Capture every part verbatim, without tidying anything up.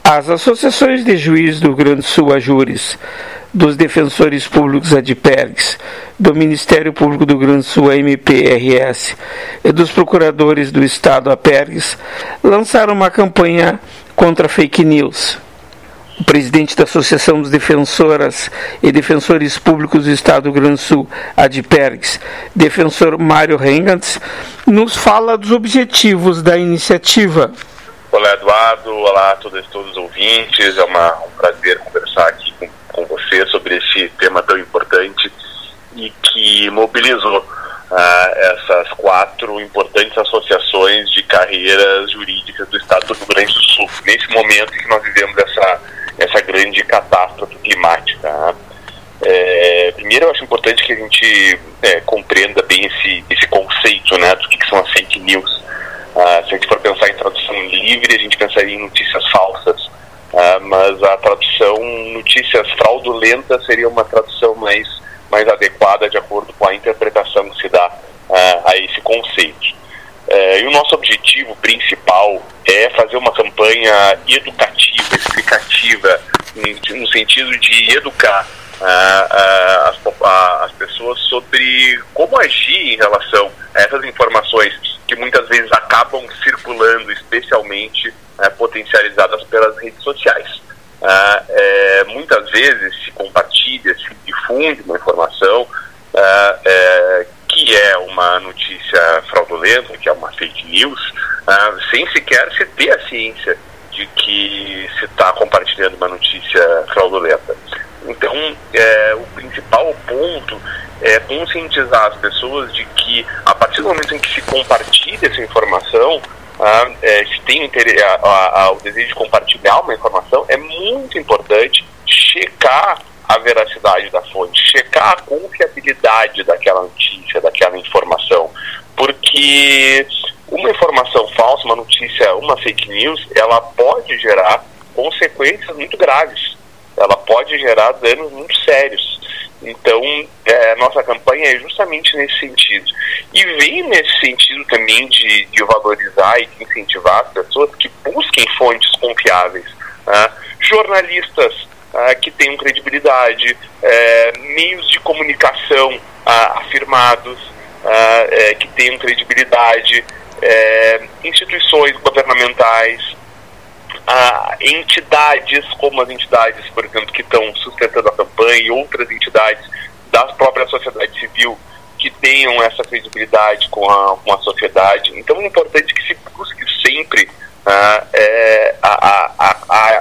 As associações de juízes do Rio Grande do Sul, AJURES, dos defensores públicos, ADPERGS, do Ministério Público do Rio Grande do Sul, M P R S, e dos procuradores do Estado, APERGS, lançaram uma campanha contra fake news. O presidente da Associação dos Defensoras e Defensores Públicos do Estado do Rio Grande do Sul, ADPERGS, defensor Mário Rengantz, nos fala dos objetivos da iniciativa. Olá, Eduardo. Olá a todos, todos os ouvintes. É uma, um prazer conversar aqui com, com você sobre esse tema tão importante e que mobilizou ah, essas quatro importantes associações de carreiras jurídicas do Estado do Rio Grande do Sul, nesse momento em que nós vivemos essa, essa grande catástrofe climática. Né? É, primeiro, eu acho importante que a gente é, compreenda bem esse, esse conceito, né, do que, que são as fake news. Uh, se a gente for pensar em tradução livre, a gente pensaria em notícias falsas, uh, mas a tradução notícias fraudulentas seria uma tradução mais, mais adequada de acordo com a interpretação que se dá uh, a esse conceito. Uh, e o nosso objetivo principal é fazer uma campanha educativa, explicativa, no sentido de educar uh, uh, as, uh, as pessoas sobre como agir em relação a essas informações que muitas vezes acabam circulando, especialmente é, potencializadas pelas redes sociais. Ah, é, muitas vezes se compartilha, se difunde uma informação ah, é, que é uma notícia fraudulenta, que é uma fake news, ah, sem sequer se ter a ciência de que se está compartilhando uma notícia fraudulenta. Então, é, o principal ponto é conscientizar as pessoas de que, a partir do momento em que se compartilha essa informação, ah, é, se tem o, a, a, o desejo de compartilhar uma informação, é muito importante checar a veracidade da fonte, checar a confiabilidade daquela notícia, daquela informação, porque uma informação falsa, uma notícia, uma fake news, ela pode gerar consequências muito graves. Ela pode gerar danos muito sérios. Então, é, nossa campanha é justamente nesse sentido. E vem nesse sentido também de, de valorizar e de incentivar as pessoas que busquem fontes confiáveis. Né? Jornalistas ah, que tenham credibilidade, é, meios de comunicação ah, afirmados, ah, é, que tenham credibilidade, é, instituições governamentais, a entidades como as entidades, por exemplo, que estão sustentando a campanha e outras entidades da própria sociedade civil que tenham essa credibilidade com a, com a sociedade. Então é importante que se busque sempre uh, é, a, a, a, a,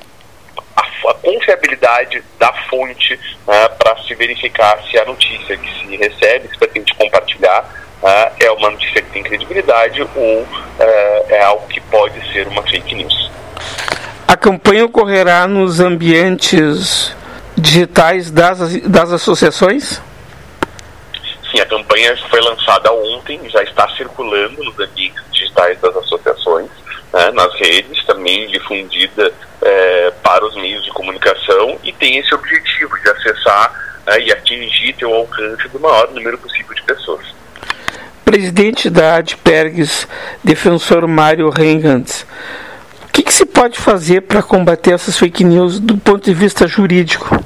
a confiabilidade da fonte uh, para se verificar se a notícia que se recebe, se pretende compartilhar, uh, é uma notícia que tem credibilidade ou uh, é algo que pode ser uma fake news. A campanha ocorrerá nos ambientes digitais das, das associações? Sim, a campanha foi lançada ontem, já está circulando nos ambientes digitais das associações, né, nas redes, também difundida é, para os meios de comunicação, e tem esse objetivo de acessar é, e atingir ter o alcance do maior número possível de pessoas. Presidente da ADPERGS, defensor Mário Rengantz, o que, que se pode fazer para combater essas fake news do ponto de vista jurídico?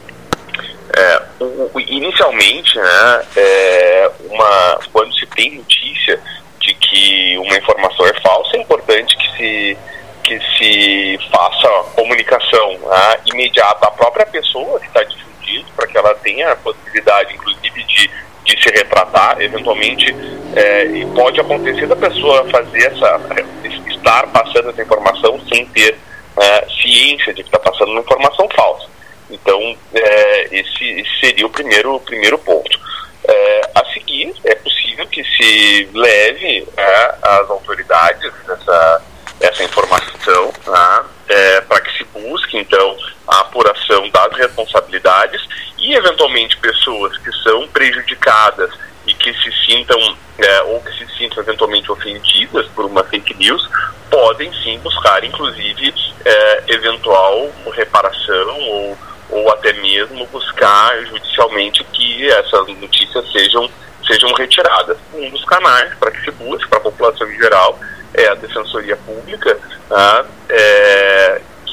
É, o, o, inicialmente, né, é uma, quando se tem notícia de que uma informação é falsa, é importante que se, que se faça comunicação né, imediata à própria pessoa que está difundindo, para que ela tenha a possibilidade, inclusive, de, de se retratar, eventualmente, é, e pode acontecer da pessoa fazer essa... estar passando essa informação sem ter uh, ciência de que está passando uma informação falsa. Então, uh, esse, esse seria o primeiro, o primeiro ponto. Uh, a seguir, é possível que se leve uh, às autoridades essa, essa informação uh, uh, para que se busque, então, a apuração das responsabilidades e, eventualmente, pessoas que são prejudicadas e que se sintam é, ou que se sintam eventualmente ofendidas por uma fake news, podem sim buscar, inclusive, é, eventual reparação ou, ou até mesmo buscar judicialmente que essas notícias sejam, sejam retiradas. Um dos canais para que se busque, para a população em geral, é a Defensoria Pública, ah, é,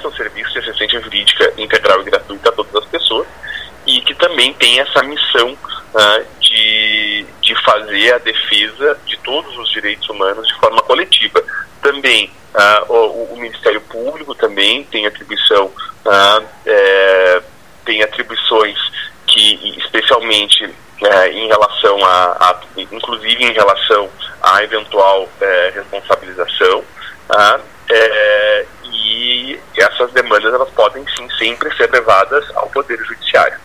presta o serviço de assistência jurídica integral e gratuita a todas as pessoas e que também tem essa missão uh, de, de fazer a defesa de todos os direitos humanos de forma coletiva. Também uh, o, o Ministério Público também tem atribuição, uh, é, tem atribuições que, especialmente uh, em relação a, a, inclusive em relação à eventual uh, responsabilização, uh, é, e essas demandas elas podem sim sempre ser levadas ao Poder Judiciário.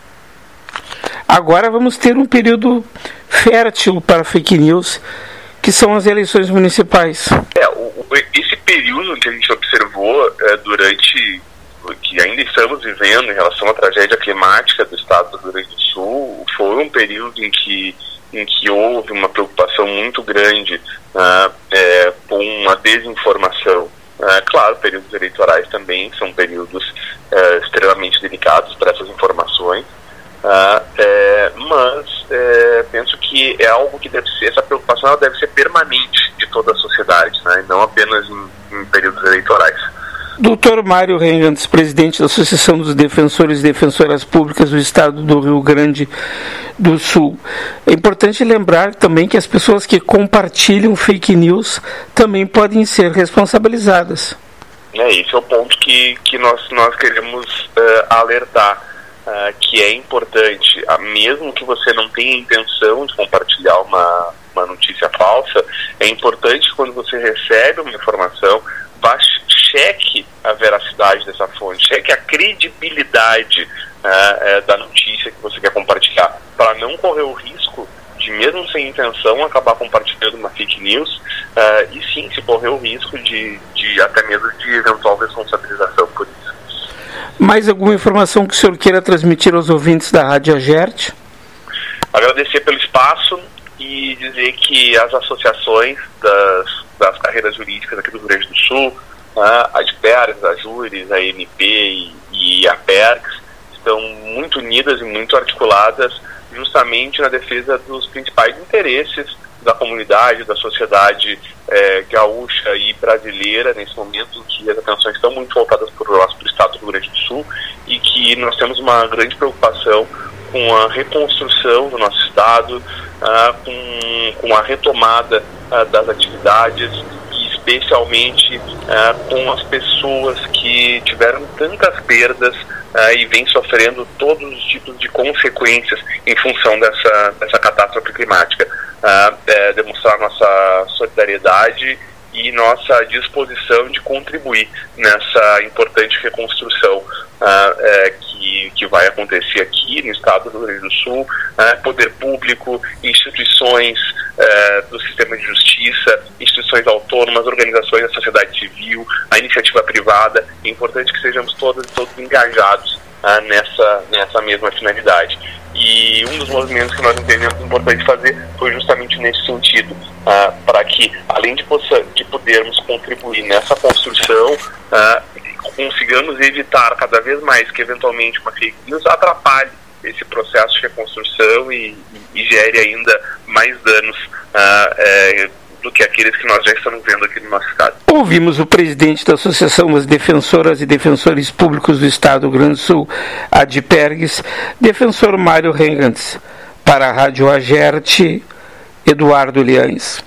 Agora vamos ter um período fértil para fake news, que são as eleições municipais. É, o, esse período que a gente observou é, durante, que ainda estamos vivendo em relação à tragédia climática do estado do Rio Grande do Sul, foi um período em que, em que houve uma preocupação muito grande uh, é, com a desinformação. Uh, claro, períodos eleitorais também são períodos uh, extremamente delicados para essas informações. Uh, é, mas é, penso que é algo que deve ser, essa preocupação ela deve ser permanente de toda a sociedade, né, e não apenas em, em períodos eleitorais. doutor Mário Rengants, presidente da Associação dos Defensores e Defensoras Públicas do Estado do Rio Grande do Sul. É importante lembrar também que as pessoas que compartilham fake news também podem ser responsabilizadas. É, esse é o ponto que, que nós, nós queremos uh, alertar. Uh, que é importante, uh, mesmo que você não tenha intenção de compartilhar uma, uma notícia falsa, é importante quando você recebe uma informação, vá, cheque a veracidade dessa fonte, cheque a credibilidade uh, uh, da notícia que você quer compartilhar, para não correr o risco de, mesmo sem intenção, acabar compartilhando uma fake news, uh, e sim, se correr o risco de, de até mesmo de eventual responsabilização por isso. Mais alguma informação que o senhor queira transmitir aos ouvintes da Rádio Agerte? Agradecer pelo espaço e dizer que as associações das, das carreiras jurídicas aqui do Rio Grande do Sul, a ADPERGS, a Júris, a M P e, e a PERGS, estão muito unidas e muito articuladas justamente na defesa dos principais interesses da comunidade, da sociedade é, gaúcha e brasileira, nesse momento em que as atenções estão muito voltadas para o nosso estado do Rio Grande do Sul e que nós temos uma grande preocupação com a reconstrução do nosso estado, ah, com, com a retomada ah, das atividades e especialmente ah, com as pessoas que tiveram tantas perdas ah, e vêm sofrendo todos os tipos de consequências em função dessa, dessa catástrofe climática. Uh, é, demonstrar nossa solidariedade e nossa disposição de contribuir nessa importante reconstrução uh, é, que, que vai acontecer aqui no estado do Rio Grande do Sul, uh, poder público, instituições uh, do sistema de justiça, instituições autônomas, organizações da sociedade civil, a iniciativa privada. É importante que sejamos todos, todos engajados uh, nessa, nessa mesma finalidade. E um dos movimentos que nós entendemos importante fazer foi justamente nesse sentido, uh, para que, além de, possa, de podermos contribuir nessa construção, uh, consigamos evitar cada vez mais que, eventualmente, uma fake news atrapalhe esse processo de reconstrução e, e gere ainda mais danos uh, é, do que aqueles que nós já estamos vendo aqui no nosso estado. Ouvimos o presidente da Associação das Defensoras e Defensores Públicos do Estado do Rio Grande do Sul, ADPERGS, defensor Mário Rengants. Para a Rádio Agerte, Eduardo Lianes.